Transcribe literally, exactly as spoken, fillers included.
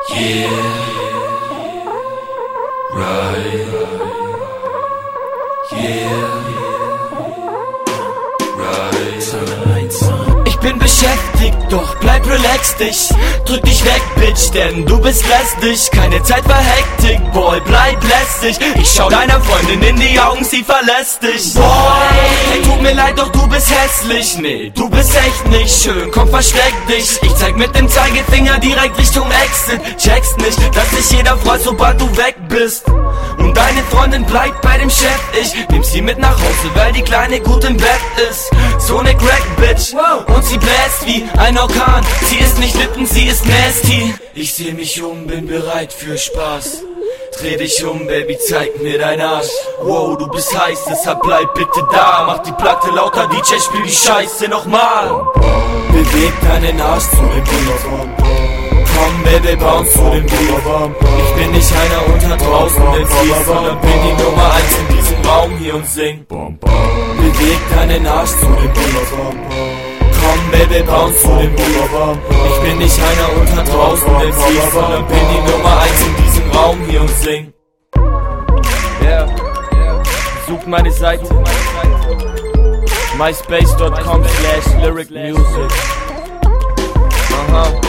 Yeah, right. Yeah, right. Ich bin beschäftigt, doch bleib relaxed, ich drück dich weg, Bitch, denn du bist lästig. Keine Zeit für Hektik, Boy, bleib lästig. Ich schau deiner Freundin in die Augen, sie verlässt dich. Boy, hey, tut mir leid, doch du bist hässlich. Nee, du bist echt nicht schön, komm, versteck dich. Ich zeig mit dem Zeigefinger direkt Richtung Exit. Checkst nicht, dass sich jeder freut, sobald du weg bist. Und deine Freundin bleibt bei dem Chef. Ich nehm sie mit nach Hause, weil die Kleine gut im Bett ist. So ne Crack-Bitch, und sie bläst wie ein Orkan. Sie ist nicht Lippen, sie ist nasty. Ich seh mich um, bin bereit für Spaß. Dreh dich um, Baby, zeig mir dein Arsch. Wow, du bist heiß, deshalb bleib bitte da. Mach die Platte lauter, D J, spiel die Scheiße nochmal. Beweg deinen Arsch zu dem Beat. Komm, Baby, bounce zu dem Beat. Ich bin nicht einer unter draußen, den siehst, sondern bin die Nummer eins in diesem Raum hier und sing. Beweg deinen Arsch zu dem Beat. Komm, Baby, bounce zu dem Beat. Ich bin nicht einer unter draußen, den siehst, sondern bin die Nummer eins in diesem Raum hier und sing. Yeah, sucht meine Seite myspace dot com slash lyric music. Aha.